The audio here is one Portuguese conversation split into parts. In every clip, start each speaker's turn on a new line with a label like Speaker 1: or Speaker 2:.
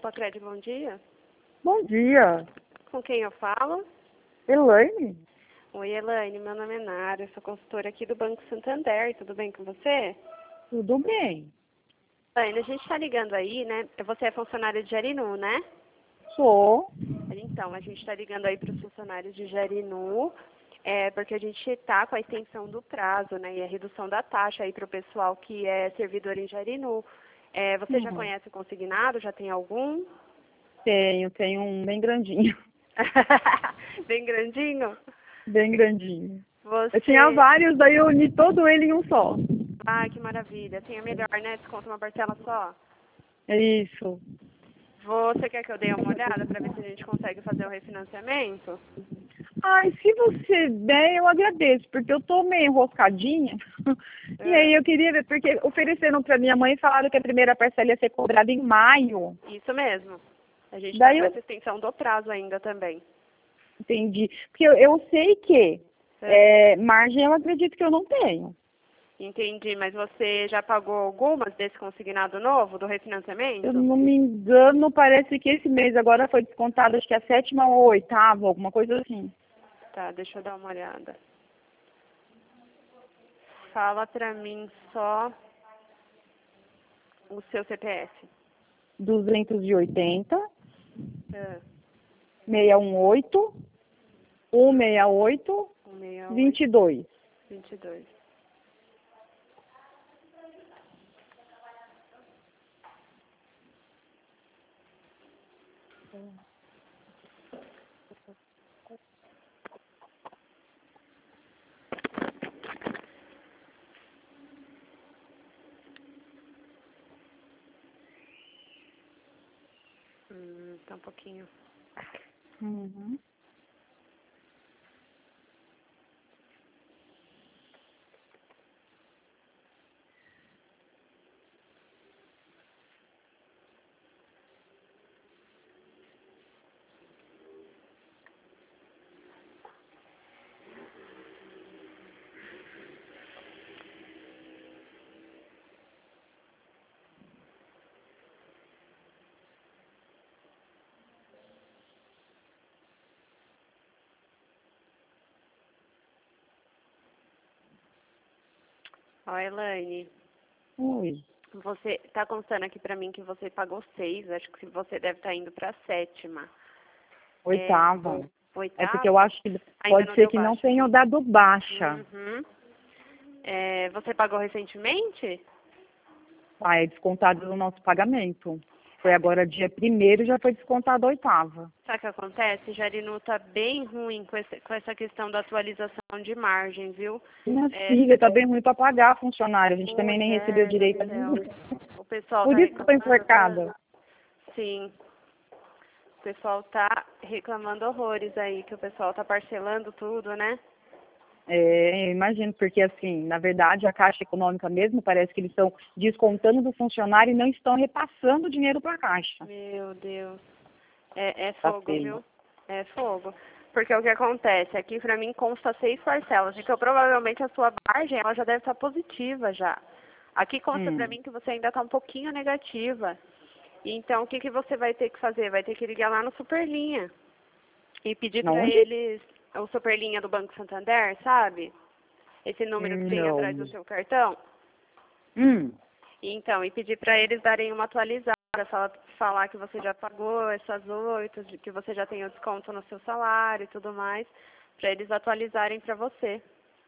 Speaker 1: Pacred, bom dia.
Speaker 2: Bom dia.
Speaker 1: Com quem eu falo?
Speaker 2: Elaine?
Speaker 1: Oi, Elaine, meu nome é Nara, eu sou consultora aqui do Banco Santander, tudo bem com você?
Speaker 2: Tudo bem.
Speaker 1: Elaine, a gente está ligando aí, né? Você é funcionária de Jarinu, né?
Speaker 2: Sou.
Speaker 1: Então, a gente está ligando aí para os funcionários de Jarinu, porque a gente está com a extensão do prazo, né? E a redução da taxa aí para o pessoal que é servidor em Jarinu. Você já conhece o consignado? Já tem algum?
Speaker 2: Tenho um bem grandinho.
Speaker 1: Bem grandinho?
Speaker 2: Bem grandinho.
Speaker 1: Você...
Speaker 2: Eu tinha vários, daí eu uni todo ele em um só.
Speaker 1: Ah, que maravilha. Assim é melhor, né? Desconta uma parcela só.
Speaker 2: É isso.
Speaker 1: Você quer que eu dê uma olhada para ver se a gente consegue fazer o refinanciamento?
Speaker 2: Ai, se você der, eu agradeço, porque eu tô meio enroscadinha. E aí eu queria ver, porque ofereceram pra minha mãe e falaram que a primeira parcela ia ser cobrada em maio.
Speaker 1: Isso mesmo. A gente está
Speaker 2: Daí
Speaker 1: com
Speaker 2: eu
Speaker 1: essa extensão do prazo ainda também.
Speaker 2: entendi. Porque eu sei que margem eu acredito que eu não tenho.
Speaker 1: Entendi, mas você já pagou algumas desse consignado novo, do
Speaker 2: Se eu
Speaker 1: refinanciamento?
Speaker 2: não me engano, parece que esse mês agora foi descontado, acho que a 7ª ou 8ª, alguma coisa assim.
Speaker 1: Tá, deixa eu dar uma olhada. Fala pra mim só o seu CPF.
Speaker 2: 280,
Speaker 1: É,
Speaker 2: 618, 168,
Speaker 1: 168,
Speaker 2: 22.
Speaker 1: 22. Tá um pouquinho.
Speaker 2: Uhum.
Speaker 1: Ó, Elaine,
Speaker 2: Oi.
Speaker 1: você tá constando aqui pra mim que você pagou 6, acho que você deve estar indo pra 7ª.
Speaker 2: 8ª. É porque eu
Speaker 1: 8ª?
Speaker 2: acho que
Speaker 1: Ainda
Speaker 2: pode
Speaker 1: não
Speaker 2: ser
Speaker 1: deu
Speaker 2: que não
Speaker 1: baixa.
Speaker 2: tenha dado baixa.
Speaker 1: Uhum. Você pagou recentemente?
Speaker 2: Ah, é descontado no nosso pagamento. Foi agora dia 1º, já foi descontado a 8ª.
Speaker 1: Sabe o que acontece? Jarinu tá bem ruim com essa questão da atualização de margem, viu?
Speaker 2: Minha filha, tá bem ruim para pagar funcionário. A gente também nem recebeu
Speaker 1: Mulher do
Speaker 2: direito
Speaker 1: céu.
Speaker 2: ainda.
Speaker 1: O pessoal tá
Speaker 2: Por isso que eu tô
Speaker 1: reclamando.
Speaker 2: enforcada.
Speaker 1: Sim. O pessoal tá reclamando horrores aí, que o pessoal tá parcelando tudo, né?
Speaker 2: É, eu imagino, porque assim, na verdade, a Caixa Econômica mesmo, parece que eles estão descontando do funcionário e não estão repassando o dinheiro para a Caixa.
Speaker 1: Meu Deus. É
Speaker 2: Tá
Speaker 1: fogo,
Speaker 2: feio.
Speaker 1: viu? É fogo. Porque o que acontece? Aqui pra mim consta 6 parcelas. Então provavelmente a sua margem ela já deve estar positiva já. Aqui consta pra mim que você ainda tá um pouquinho negativa. Então o que você vai ter que fazer? Vai ter que ligar lá no Superlinha e pedir pra
Speaker 2: Onde?
Speaker 1: eles o Superlinha do Banco Santander, sabe? Esse número que tem atrás do
Speaker 2: Não.
Speaker 1: seu cartão. Então, e pedir para eles darem uma atualizada, falar que você já pagou essas 8, que você já tem o desconto no seu salário e tudo mais, para eles atualizarem para você.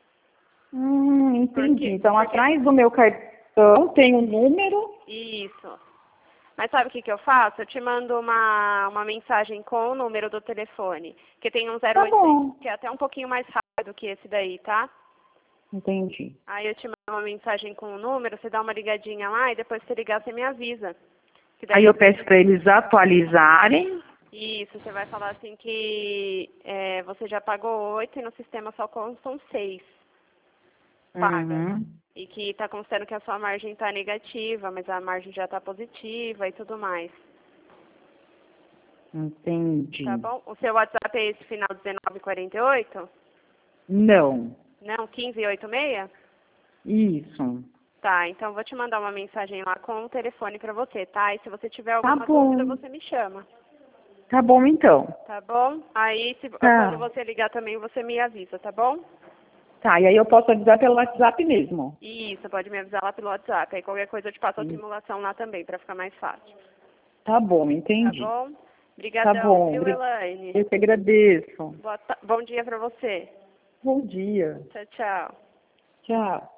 Speaker 2: Entendi. Então,
Speaker 1: Porque
Speaker 2: atrás do meu cartão tem um número.
Speaker 1: isso. Mas sabe o que eu faço? Eu te mando uma mensagem com o número do telefone, que tem um
Speaker 2: Tá
Speaker 1: 0800,
Speaker 2: bom.
Speaker 1: que é até um pouquinho mais rápido que esse daí, tá?
Speaker 2: Entendi.
Speaker 1: Aí eu te mando uma mensagem com o número, você dá uma ligadinha lá e depois você ligar, você me avisa. Que daí
Speaker 2: Aí eu peço para eles atualizarem.
Speaker 1: Isso, você vai falar assim que você já pagou 8 e no sistema só constam 6 pagas.
Speaker 2: Uhum.
Speaker 1: E que está constando que a sua margem está negativa, mas a margem já está positiva e tudo mais.
Speaker 2: Entendi.
Speaker 1: Tá bom? O seu WhatsApp é esse final 1948?
Speaker 2: Não.
Speaker 1: Não, 1586?
Speaker 2: Isso.
Speaker 1: Tá, então vou te mandar uma mensagem lá com o telefone pra você, tá? E se você tiver
Speaker 2: Tá
Speaker 1: alguma
Speaker 2: bom.
Speaker 1: dúvida, você me chama.
Speaker 2: Tá bom, então.
Speaker 1: Tá bom? Aí,
Speaker 2: Tá.
Speaker 1: quando você ligar também, você me avisa, tá bom?
Speaker 2: Tá, e aí eu posso avisar pelo WhatsApp mesmo.
Speaker 1: Isso, pode me avisar lá pelo WhatsApp. Aí qualquer coisa eu te passo a simulação lá também, pra ficar mais fácil.
Speaker 2: Tá bom,
Speaker 1: Tá
Speaker 2: entendi.
Speaker 1: bom?
Speaker 2: Tá
Speaker 1: Obrigadão,
Speaker 2: bom.
Speaker 1: viu, Elaine?
Speaker 2: Eu que agradeço.
Speaker 1: Bom dia pra você.
Speaker 2: Bom dia.
Speaker 1: Tchau, tchau.
Speaker 2: Tchau.